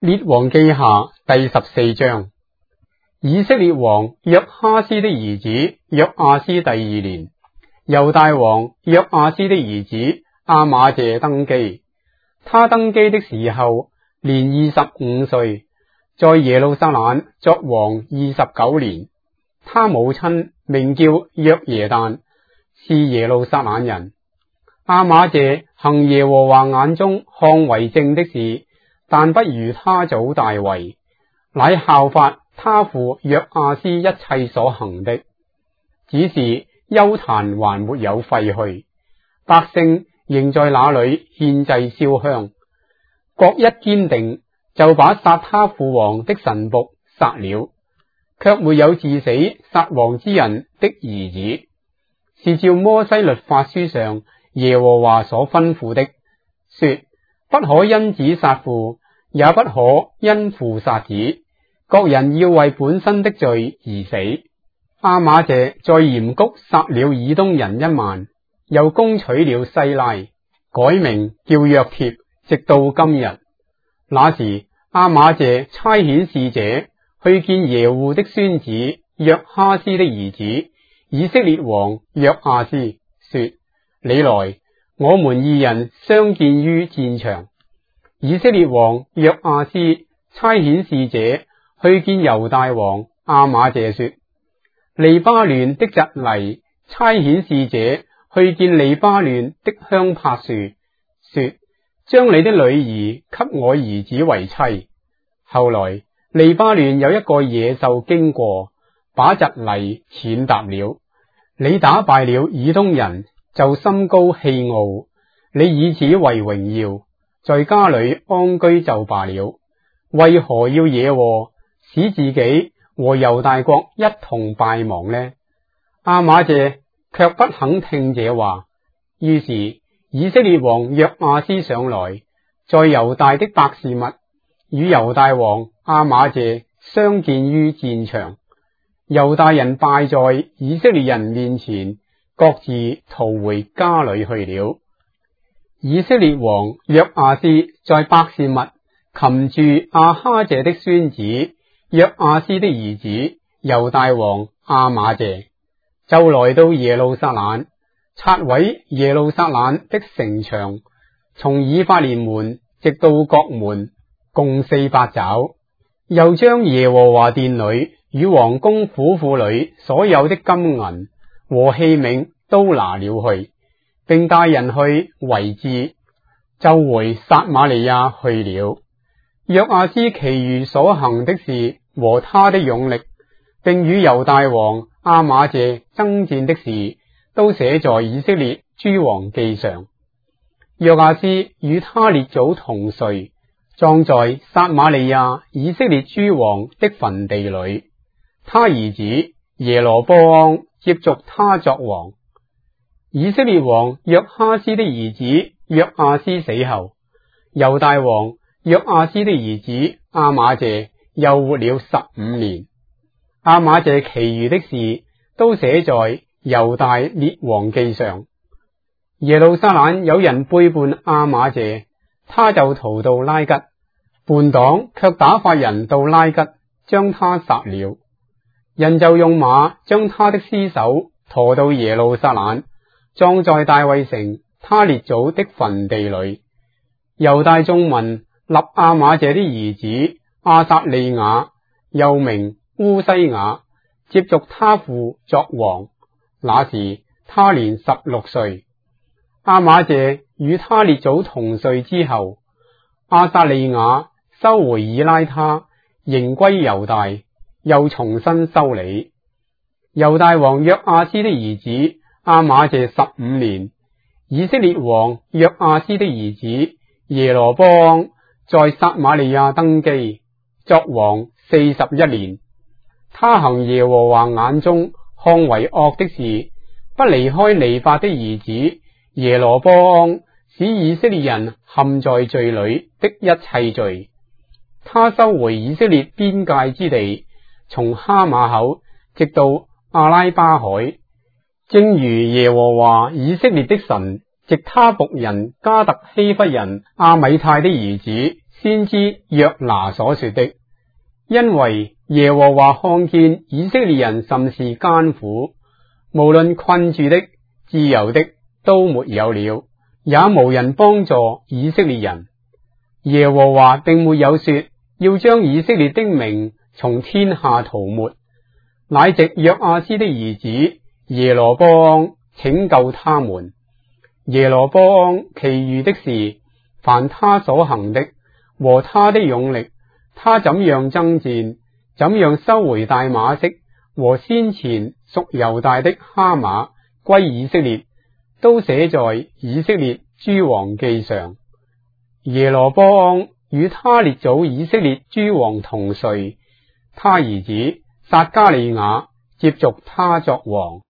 列王記下第14章。以色列王約哈斯的兒子約亞斯第2年，猶大王約亞斯的兒子亞瑪謝登基。他登基的時候年25歲，在耶路撒冷作王29年。他母親名叫約耶旦，是耶路撒冷人。亞瑪謝行耶和華眼中看為正的事，但不如他祖大衛，乃效法他父約亞斯一切所行的，只是邱壇還沒有廢去，百姓仍在那裏獻祭燒香。國一堅定，就把殺他父王的臣僕殺了，卻沒有治死殺王之人的兒子，是照摩西律法書上耶和華所吩咐的，說不可因子殺父，也不可因父殺子，各人要為本身的罪而死。亞瑪謝在鹽谷殺了以東人1萬，又攻取了西拉，改名叫約帖，直到今日。那時亞瑪謝差遣使者去見耶戶的孫子約哈斯的兒子以色列王約亞斯，說：你來，我們2人相見於戰場。以色列王約亞斯差遣使者去見猶大王亞瑪謝，說：利巴嫩的蒺藜差遣使者去見利巴嫩的香柏樹，說：將你的女兒給我兒子為妻。後來利巴嫩有一個野獸經過，把蒺藜踐踏了。你打敗了以東人，就心高氣傲，你以此為榮耀，在家裏安居就罷了。為何要惹禍，使自己和猶大國一同敗亡呢？亞瑪謝卻不肯聽這話。於是以色列王約亞斯上來，在猶大的伯示麥與猶大王亞瑪謝相見於戰場。猶大人敗在以色列人面前，各自逃回家裏去了。以色列王約亞斯在伯示麥擒住亞哈謝的孫子約亞斯的兒子猶大王亞瑪謝，就來到耶路撒冷，拆毀耶路撒冷的城牆，從以法蓮門直到角門，共400肘。又將耶和華殿裏與王宮府庫裏所有的金銀和器皿都拿了去，並帶人去圍治，就回撒瑪利亞去了。約亞斯其餘所行的事和他的勇力，並與猶大王亞瑪謝爭戰的事，都寫在以色列諸王記上。約亞斯與他列祖同睡，葬在撒瑪利亞以色列諸王的墳地裏。他兒子耶羅波安接續他作王。以色列王約哈斯的兒子約亞斯死後，猶大王約亞斯的兒子亞瑪謝又活了15年。亞瑪謝其餘的事都寫在猶大列王記上。耶路撒冷有人背叛亞瑪謝，他就逃到拉吉，叛黨卻打發人到拉吉，將他殺了。人就用馬將他的屍首馱到耶路撒冷，葬在大衛城他列祖的墳地裏。猶大眾民立亞瑪謝的兒子亞撒利雅，又名烏西雅，接續他父作王。那時他年16歲。亞瑪謝與他列祖同睡之後，亞撒利雅收回以拉他，迎歸猶大，又重新修理。猶大王約亞斯的兒子亞瑪謝15年，以色列王約亞斯的兒子耶羅波安在撒瑪利亞登基，作王41年。他行耶和華眼中看為惡的事，不離開尼八的兒子耶羅波安使以色列人陷在罪裏的一切罪。他收回以色列邊界之地，從哈馬口直到阿拉巴海，正如耶和華以色列的神藉他僕人加特希弗人亞米泰的兒子先知約拿所說的，因為耶和華看見以色列人甚是艱苦，無論困住的、自由的都沒有了，也無人幫助以色列人。耶和華並沒有說要將以色列的名從天下塗抹，乃藉約阿斯的兒子耶羅波安拯救他們。耶羅波安其餘的事，凡他所行的和他的勇力，他怎樣爭戰，怎樣收回大馬色和先前屬猶大的哈馬歸以色列，都寫在以色列諸王記上。耶羅波安與他列祖以色列諸王同睡，他兒子撒迦利雅接續他作王。